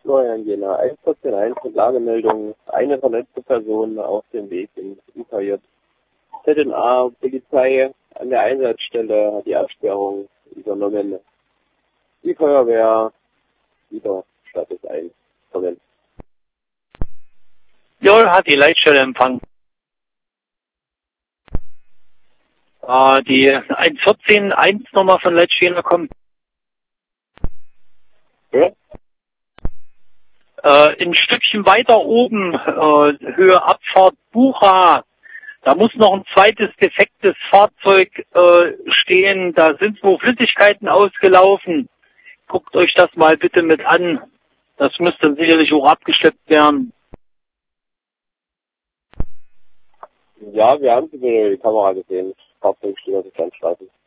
Florian Jena, 114.1 mit Lagemeldung, eine verletzte Person auf dem Weg in UKJ. ZNA, Polizei an der Einsatzstelle hat die Absperrung übernommen. Die Feuerwehr wieder Status 1 verwendet. Joel hat die Leitstelle empfangen. Die 114.1-Nummer von Leitstelle kommt. Ja? Ein Stückchen weiter oben, Höhe Abfahrt Bucha, da muss noch ein zweites defektes Fahrzeug stehen. Da sind wohl Flüssigkeiten ausgelaufen. Guckt euch das mal bitte mit an. Das müsste dann sicherlich auch abgeschleppt werden. Ja, wir haben die Kamera gesehen. Das Fahrzeug steht auf der Standstraße.